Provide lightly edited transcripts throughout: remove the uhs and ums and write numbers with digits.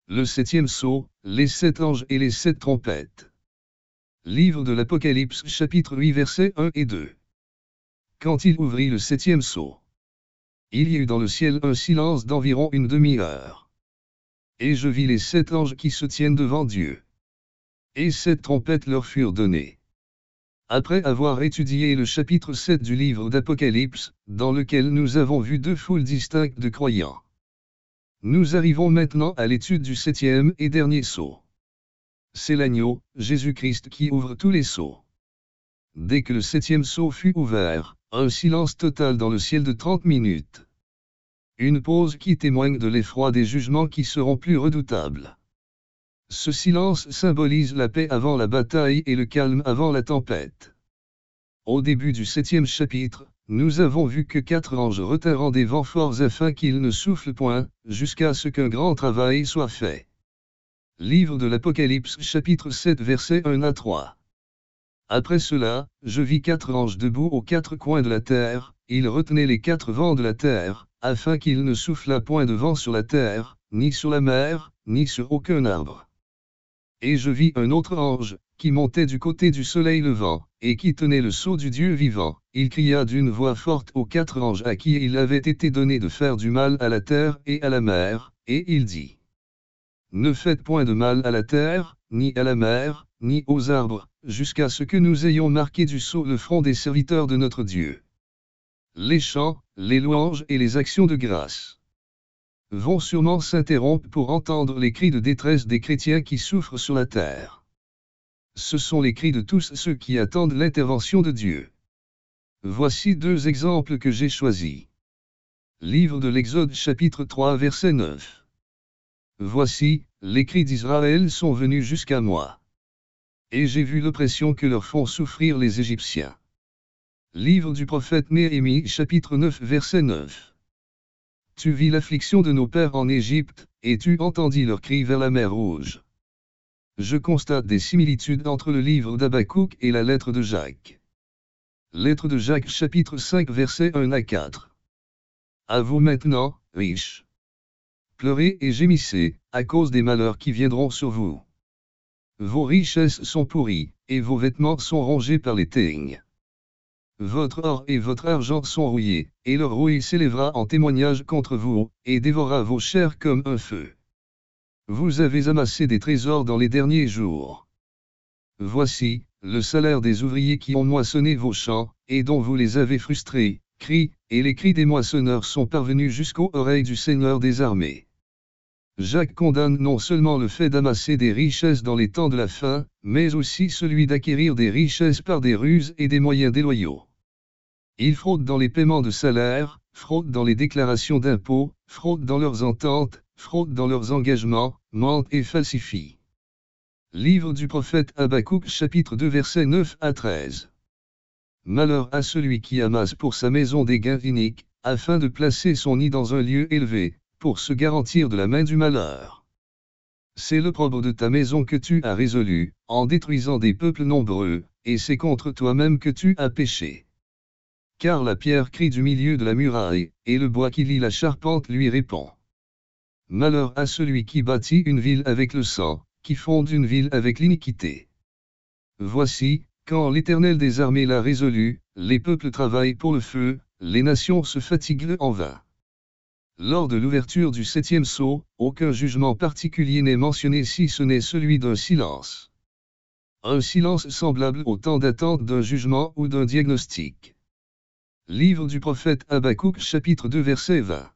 Le septième sceau, les 7 anges et les 7 trompettes. Livre de l'Apocalypse chapitre 8 versets 1 et 2. Quand il ouvrit le septième sceau, il y eut dans le ciel un silence d'environ une demi-heure. Et je vis les 7 anges qui se tiennent devant Dieu. Et 7 trompettes leur furent données. Après avoir étudié le chapitre 7 du livre d'Apocalypse, dans lequel nous avons vu 2 foules distinctes de croyants, nous arrivons maintenant à l'étude du 7e et dernier sceau. C'est l'agneau, Jésus-Christ qui ouvre tous les sceaux. Dès que le 7e sceau fut ouvert, un silence total dans le ciel de 30 minutes. Une pause qui témoigne de l'effroi des jugements qui seront plus redoutables. Ce silence symbolise la paix avant la bataille et le calme avant la tempête. Au début du 7e chapitre, nous avons vu que 4 anges retinrent des vents forts afin qu'ils ne soufflent point, jusqu'à ce qu'un grand travail soit fait. Livre de l'Apocalypse chapitre 7 versets 1 à 3. Après cela, je vis 4 anges debout aux 4 coins de la terre, ils retenaient les 4 vents de la terre, afin qu'il ne soufflât point de vent sur la terre, ni sur la mer, ni sur aucun arbre. Et je vis un autre ange, qui montait du côté du soleil levant, et qui tenait le sceau du Dieu vivant. Il cria d'une voix forte aux 4 anges à qui il avait été donné de faire du mal à la terre et à la mer, et il dit: Ne faites point de mal à la terre, ni à la mer, ni aux arbres, jusqu'à ce que nous ayons marqué du sceau le front des serviteurs de notre Dieu. Les chants, les louanges et les actions de grâce vont sûrement s'interrompre pour entendre les cris de détresse des chrétiens qui souffrent sur la terre. Ce sont les cris de tous ceux qui attendent l'intervention de Dieu. Voici 2 exemples que j'ai choisis. Livre de l'Exode chapitre 3 verset 9. Voici, les cris d'Israël sont venus jusqu'à moi. Et j'ai vu l'oppression que leur font souffrir les Égyptiens. Livre du prophète Néhémie chapitre 9 verset 9. Tu vis l'affliction de nos pères en Égypte, et tu entendis leurs cris vers la mer Rouge. Je constate des similitudes entre le livre d'Habakkuk et la lettre de Jacques. Lettre de Jacques chapitre 5 versets 1 à 4. À vous maintenant, riches. Pleurez et gémissez, à cause des malheurs qui viendront sur vous. Vos richesses sont pourries, et vos vêtements sont rongés par les teignes. Votre or et votre argent sont rouillés, et leur rouille s'élèvera en témoignage contre vous, et dévorera vos chairs comme un feu. Vous avez amassé des trésors dans les derniers jours. Voici, le salaire des ouvriers qui ont moissonné vos champs, et dont vous les avez frustrés, crient, et les cris des moissonneurs sont parvenus jusqu'aux oreilles du Seigneur des armées. Jacques condamne non seulement le fait d'amasser des richesses dans les temps de la faim, mais aussi celui d'acquérir des richesses par des ruses et des moyens déloyaux. Ils fraudent dans les paiements de salaire, fraudent dans les déclarations d'impôts, fraudent dans leurs ententes, fraudent dans leurs engagements, mentent et falsifient. Livre du prophète Habakkuk chapitre 2 versets 9 à 13. Malheur à celui qui amasse pour sa maison des gains iniques, afin de placer son nid dans un lieu élevé, pour se garantir de la main du malheur. C'est l'opprobre de ta maison que tu as résolu, en détruisant des peuples nombreux, et c'est contre toi-même que tu as péché. Car la pierre crie du milieu de la muraille, et le bois qui lie la charpente lui répond. Malheur à celui qui bâtit une ville avec le sang, qui fonde une ville avec l'iniquité. Voici, quand l'Éternel des armées l'a résolu, les peuples travaillent pour le feu, les nations se fatiguent en vain. Lors de l'ouverture du 7e sceau, aucun jugement particulier n'est mentionné si ce n'est celui d'un silence. Un silence semblable au temps d'attente d'un jugement ou d'un diagnostic. Livre du prophète Habakkuk chapitre 2 verset 20.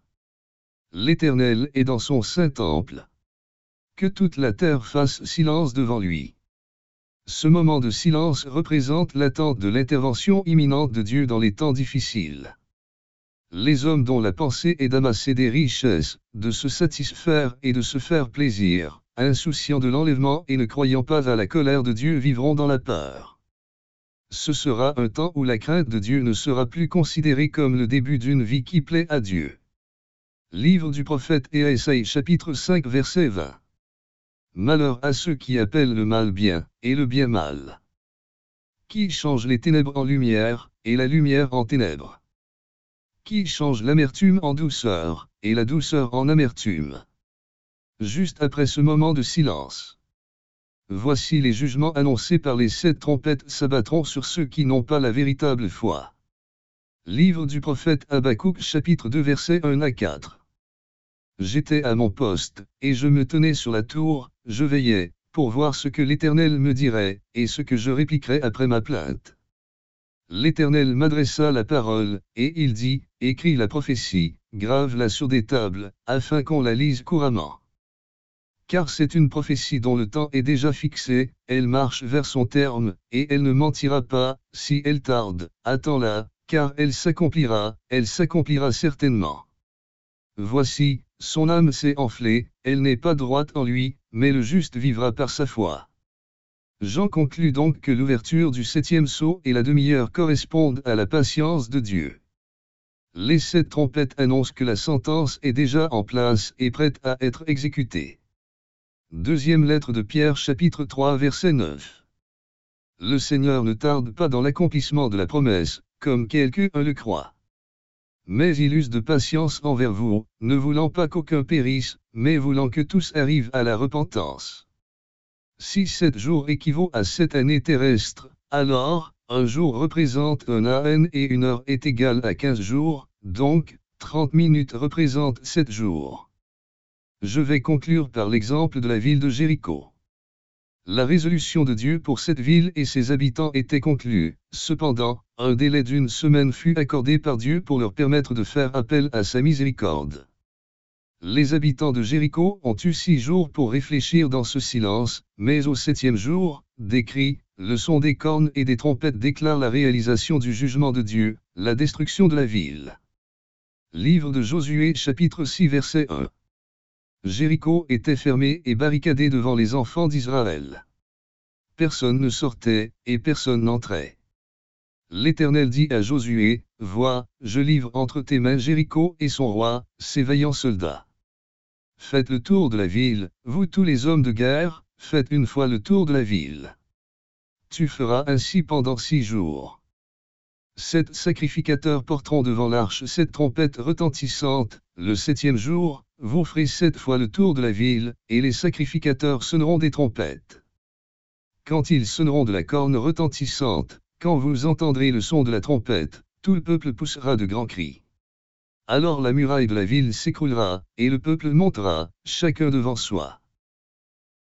L'Éternel est dans son saint temple. Que toute la terre fasse silence devant lui. Ce moment de silence représente l'attente de l'intervention imminente de Dieu dans les temps difficiles. Les hommes dont la pensée est d'amasser des richesses, de se satisfaire et de se faire plaisir, insouciants de l'enlèvement et ne croyant pas à la colère de Dieu vivront dans la peur. Ce sera un temps où la crainte de Dieu ne sera plus considérée comme le début d'une vie qui plaît à Dieu. Livre du prophète Ésaïe chapitre 5 verset 20. Malheur à ceux qui appellent le mal bien, et le bien mal. Qui change les ténèbres en lumière, et la lumière en ténèbres. Qui change l'amertume en douceur, et la douceur en amertume. juste après ce moment de silence. Voici les jugements annoncés par les 7 trompettes s'abattront sur ceux qui n'ont pas la véritable foi. Livre du prophète Habakkuk chapitre 2 versets 1 à 4. J'étais à mon poste, et je me tenais sur la tour, je veillais, pour voir ce que l'Éternel me dirait, et ce que je répliquerais après ma plainte. L'Éternel m'adressa la parole, et il dit, écris la prophétie, grave-la sur des tables, afin qu'on la lise couramment. Car c'est une prophétie dont le temps est déjà fixé, elle marche vers son terme, et elle ne mentira pas, si elle tarde, attends-la, car elle s'accomplira certainement. Voici, son âme s'est enflée, elle n'est pas droite en lui, mais le juste vivra par sa foi. J'en conclus donc que l'ouverture du 7e sceau et la demi-heure correspondent à la patience de Dieu. Les 7 trompettes annoncent que la sentence est déjà en place et prête à être exécutée. Deuxième lettre de Pierre chapitre 3 verset 9. Le Seigneur ne tarde pas dans l'accomplissement de la promesse, comme quelqu'un le croit. Mais il use de patience envers vous, ne voulant pas qu'aucun périsse, mais voulant que tous arrivent à la repentance. Si 7 jours équivaut à 7 années terrestres, alors, un jour représente un an et une heure est égale à 15 jours, donc, 30 minutes représentent 7 jours. Je vais conclure par l'exemple de la ville de Jéricho. La résolution de Dieu pour cette ville et ses habitants était conclue. Cependant, un délai d'1 semaine fut accordé par Dieu pour leur permettre de faire appel à sa miséricorde. Les habitants de Jéricho ont eu 6 jours pour réfléchir dans ce silence, mais au 7e jour, des cris, le son des cornes et des trompettes déclarent la réalisation du jugement de Dieu, la destruction de la ville. Livre de Josué chapitre 6 verset 1. Jéricho était fermé et barricadé devant les enfants d'Israël. Personne ne sortait, et personne n'entrait. L'Éternel dit à Josué, « Vois, je livre entre tes mains Jéricho et son roi, ses vaillants soldats. Faites le tour de la ville, vous tous les hommes de guerre, faites une fois le tour de la ville. Tu feras ainsi pendant 6 jours. 7 sacrificateurs porteront devant l'arche 7 trompettes retentissantes, le 7e jour, vous ferez 7 fois le tour de la ville, et les sacrificateurs sonneront des trompettes. Quand ils sonneront de la corne retentissante, quand vous entendrez le son de la trompette, tout le peuple poussera de grands cris. Alors la muraille de la ville s'écroulera, et le peuple montera, chacun devant soi.